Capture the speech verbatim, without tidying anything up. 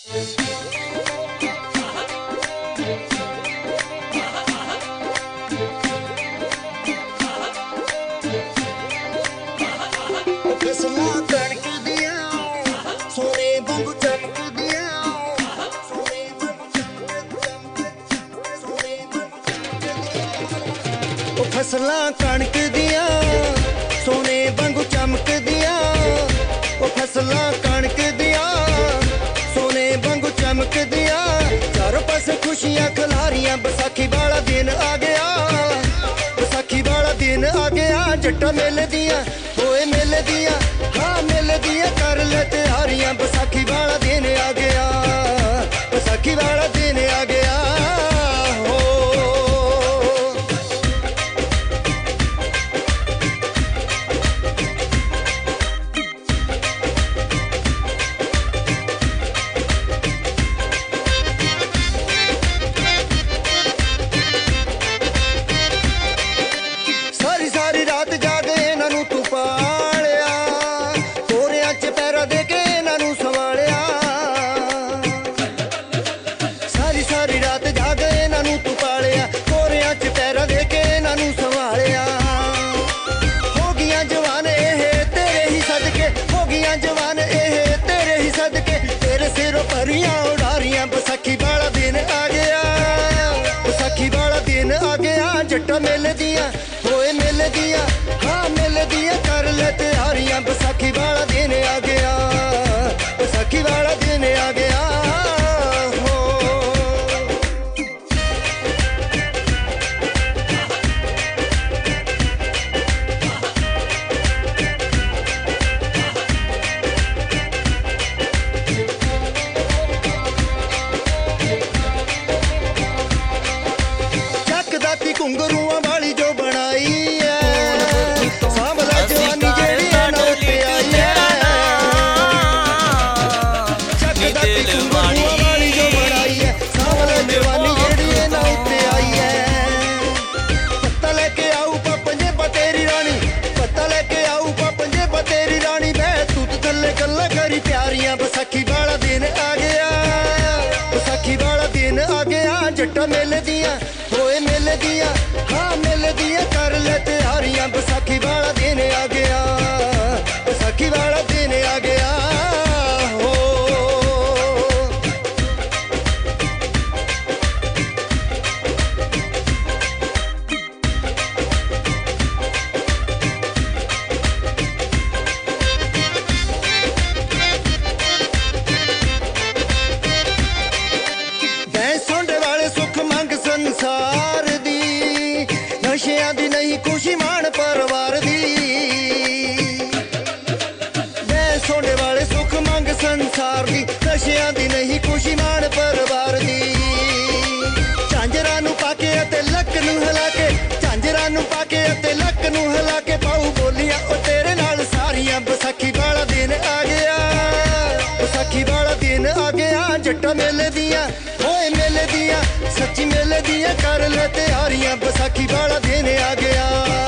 ਫਸਲਾਂ ਕਣਕ ਦੀਆਂ ਸੋਨੇ ਵਾਂਗੂ ਚਮਕਦੀਆਂ, ਸੋਨੇ ਵਾਂਗੂ ਚਮਕਦੀਆਂ, ਸੋਨੇ ਵਾਂਗੂ ਚਮਕਦੀਆਂ। ਉਹ ਫਸਲਾਂ ਕਣਕ ਦੀਆਂ ਸੋਨੇ ਵਾਂਗੂ ਚਮਕਦੀਆਂ, ਉਹ ਫਸਲਾਂ ਕਣਕ ਦੀਆਂ ਸੋਨੇ ਵਾਂਗੂ ਚਮਕਦੀਆਂ। ਚਾਰੋਂ ਪਾਸੇ ਖੁਸ਼ੀਆਂ ਖਿਲਾਰੀਆਂ, ਵਿਸਾਖੀ ਵਾਲਾ ਦਿਨ ਆ ਗਿਆ, ਵਿਸਾਖੀ ਵਾਲਾ ਦਿਨ ਆ ਗਿਆ। ਜੱਟਾਂ ਮੇਲੇ ਦੀਆਂ ਹੋਏ ਮੇਲੇ ਦੀਆਂ, ਹਾਂ ਮੇਲੇ ਦੀਆਂ ਕਰ ਲੈ ਤਿਆਰੀਆਂ। ਵਿਸਾਖੀ ਵਾਲਾ ਦਿਨ ਆ ਗਿਆ, ਵਿਸਾਖੀ ਵਾਲਾ ਦਿਨ ਆ ਗਿਆ। ਸਾਰੀ ਸਾਰੀ ਰਾਤ ਜਾਗ ਇਹਨਾਂ ਨੂੰ ਤੂੰ ਪਾਲਿਆ, ਤੋਰਿਆਂ ਚ ਪੈਰਾ ਦੇ ਕੇ ਇਹਨਾਂ ਨੂੰ ਸੰਭਾਲਿਆ। ਸਾਰੀ ਸਾਰੀ ਰਾਤ ਜਾਗ ਇਹਨਾਂ ਨੂੰ ਤੂੰ ਪਾਲਿਆ, ਤੋਰਿਆਂ ਚ ਪੈਰਾ ਦੇ ਕੇ ਇਹਨਾਂ ਨੂੰ ਸੰਭਾਲਿਆ। ਹੋ ਗਈਆਂ ਜਵਾਨ ਇਹ ਤੇਰੇ ਹੀ ਸਦਕੇ, ਹੋ ਗਈਆਂ ਜਵਾਨ ਇਹ ਤੇਰੇ ਹੀ ਸਦਕੇ, ਤੇਰੇ ਸਿਰੋਂ ਪਰੀਆਂ ਉਡਾਰੀਆਂ। ਵਿਸਾਖੀ ਵਾਲਾ ਦਿਨ ਆ ਗਿਆ, ਵਿਸਾਖੀ ਵਾਲਾ ਦਿਨ ਆ ਗਿਆ। ਜੱਟਾਂ ਮੇਲੇ ਦੀਆਂ ਹੋਏ ਮੇਲੇ ਦੀਆਂ, ਹਾਂ ਮੇਲੇ ਦੀਆਂ ਕਰ ਲੈ ਤਿਆਰੀਆਂ। ਵਿਸਾਖੀ ਵਾਲਾ ਦਿਨ ਆ ਗਿਆ, ਵਿਸਾਖੀ ਵਾਲਾ ਦਿਨ ਆ ਗਿਆ। ਚੱਕਦਾ ਤੀ ਘੁੰਗਰੂਆਂ ਵਾਲੀ ਜੋ ਬਣਾਈ ਐ, ਸਾਂਭਲਾ ਜਵਾਨੀ ਜਿਹੜੀ ਇਹਨਾਂ ਉੱਤੇ ਆਈ ਐ। ਚੱਕਦਾ ਤੀ ਘੁੰਗਰੂਆਂ ਵਾਲੀ ਜੋ ਬਣਾਈ ਐ, ਸਾਂਭਲਾ ਜਵਾਨੀ ਜਿਹੜੀ ਇਹਨਾਂ ਉੱਤੇ ਆਈ ਐ। ਪੱਤਾ ਲੈ ਕੇ ਆਊ ਪੰਜੇ ਬਤੇਰੀ ਰਾਣੀ, ਪੱਤਾ ਲੈ ਕੇ ਆਊ ਪੰਜੇ ਬਤੇਰੀ ਰਾਣੀ। ਬਹਿ ਤੂਤ ਥੱਲੇ ਗੱਲਾਂ ਕਰੀ ਪਿਆਰੀਆਂ। ਵਿਸਾਖੀ ਵਾਲਾ ਦਿਨ ਆ ਗਿਆ, ਵਿਸਾਖੀ ਵਾਲਾ ਦਿਨ ਆ ਗਿਆ। ਜੱਟਾਂ ਮੇਲੇ ਦੀਆਂ ਹੋਏ ਮੇਲੇ ਦੀਆਂ, ਹਾਂ ਮੇਲੇ ਦੀਆਂ ਕਰ ਲੈ ਤਿਆਰੀਆਂ। ਵਿਸਾਖੀ ਵਾਲਾ ਦਿਨ ਆ ਗਿਆ, ਵਿਸਾਖੀ ਵਾਲਾ ਦਿਨ ਆ ਗਿਆ। ਹੋ ਬੈ ਸੋਂਡੇ ਵਾਲੇ ਸੁੱਖ ਮੰਗ ਸੰਸਾਰ ਦੀ, ਨਸ਼ਿਆਂ ਦੀ ਨਹੀਂ ਖੁਸ਼ੀ ਮਾਣ ਪਰਿਵਾਰ ਦੀ। ਬੈ ਸੋਂਡੇ ਵਾਲੇ ਸੁੱਖ ਮੰਗ ਸੰਸਾਰ ਦੀ, ਨਸ਼ਿਆਂ ਦੀ ਨਹੀਂ ਖੁਸ਼ੀ ਮਾਣ ਪਰਿਵਾਰ ਦੀ। ਝਾਂਜਰਾਂ ਨੂੰ ਪਾ ਕੇ ਅਤੇ ਲੱਕ ਨੂੰ ਹਿਲਾ ਕੇ, ਝਾਂਜਰਾਂ ਨੂੰ ਪਾ ਕੇ ਅਤੇ ਲੱਕ ਨੂੰ ਹਿਲਾ ਕੇ, ਪਾਉ ਬੋਲੀਆਂ ਉਹ ਤੇਰੇ ਨਾਲ ਸਾਰੀਆਂ। ਵਿਸਾਖੀ ਵਾਲਾ ਦਿਨ ਆ ਗਿਆ, ਵਿਸਾਖੀ ਵਾਲਾ ਦਿਨ ਆ ਗਿਆ। ਜੱਟਾਂ ਮੇਲੇ ਦੀਆਂ ਹੋਏ ਮੇਲੇ ਦੀਆਂ, ਸੱਚੀ ਮੇਲੇ ਦੀਆਂ ਕਰ ਲੈ ਤਿਆਰੀਆਂ। ਵਿਸਾਖੀ ਵਾਲਾ ਦਿਨ ਆ ਗਿਆ।